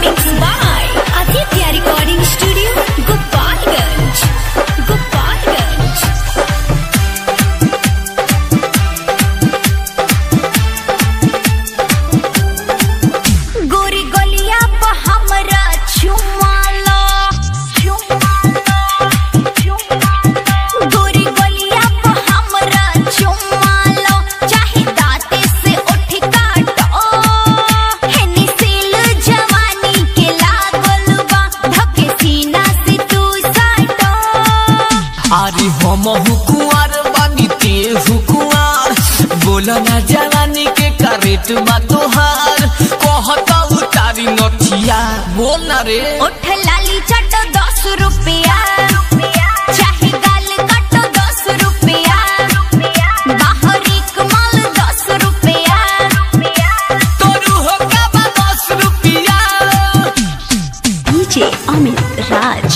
Mixed by Aditya Recording Studio, Gopalganj. गोरी गलिया पे हमरा चुमा लो, गोरी गलिया पे हमरा चुमा लो, चाहे दांते से उठ काटो, हेनी सील जवानी के लागल बा, धके सीना से तू साटो। अरे हम हुकुआर बानी ते हुकुआर, बोला ना जवानी के करेट बा तोहार, कहता उतारी नथिया बोल ना रे। उठ लाली चटो 10 रुपया, चाहे गाल काटो 10 रुपया, बाहरी कमाल 10 रुपया। तोरू होगा बा 10 रुपया। DJ Amit Raj.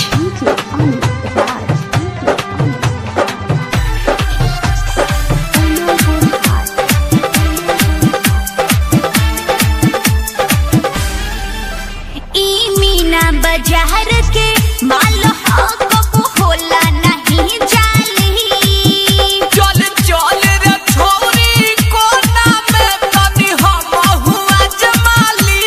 ई मीना बाजार के माल हो कबू होला नहीं जाली। चल चल रे छोरी कोना में तनी हम हुआ जमाली।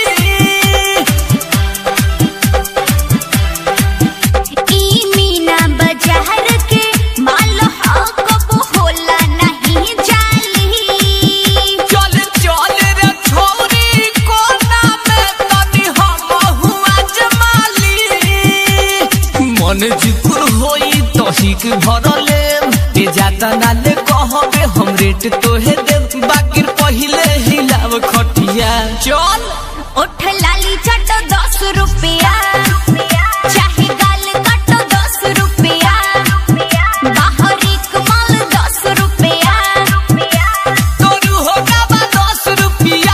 ई मीना बाजार के माल हो कबू होला नहीं जाली। चल चल रे छोरी कोना में तनी हम हुआ जमाली। मन जिकुर होई तोहिक भरले, ए जाता नाले कहबे हम रेट तोहे देब, बाकी पहिले हिलाव खटिया। चल उठ लाली चटो 10 रुपया, चाहे गाल काटो 10 रुपया, बाहरी कमाल 10 रुपया। तोरू होगा बा 10 रुपया।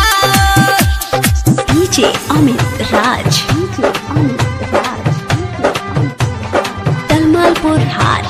DJ Amit Raj. Talmalpur Har.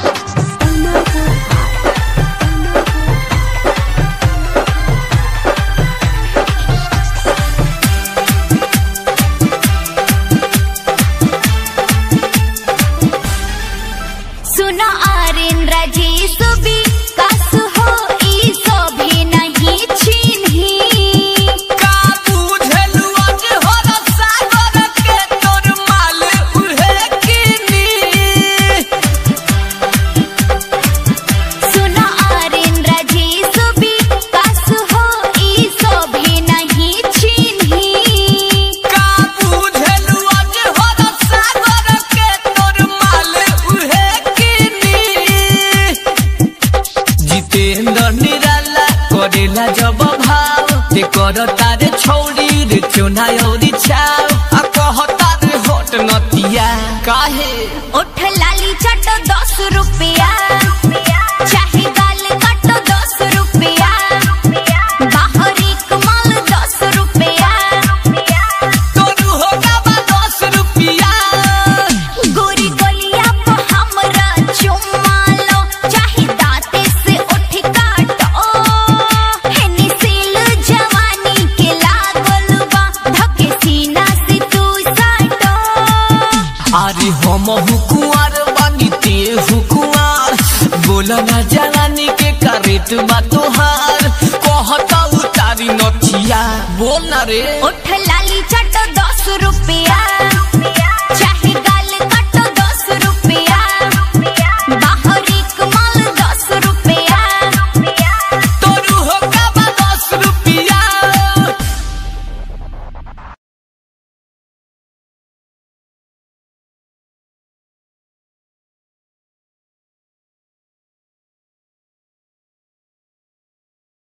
सुनो आर्यन राजेश भी कस हो, ई सभी नहीं चिन्ही। का बुझलु आज हर सागर के तोर माल उहे किनी। सुनो आर्यन राजेश भी कस हो, ई सभी नहीं चिन्ही। का बुझलु आज हर सागर के तोर माल उहे किनी। जितेंद्र निराला करेला जब भाव, ते कर तारे छौरी रे चोना औरी छाव, आ कहता रे होट नतिया काहे। उठ लाली चटो 10 रुपया, चाहे गाल काटो 10 रुपया, बाहरी कमाल 10 रुपया। तोरू होगा बा 10 रुपया। गोरी गलिया पे हमरा चुमा लो, चाहे दांते से उठ काटो, हेनी सील जवानी के लागल बा, धके सीना से तू साटो। अरे हम हुकुआर बानी ते हुकुआर, बोला ना जवानी के करेट बा तोहार, कहता उतारी नथिया बोल ना रे। उठ लाली चटो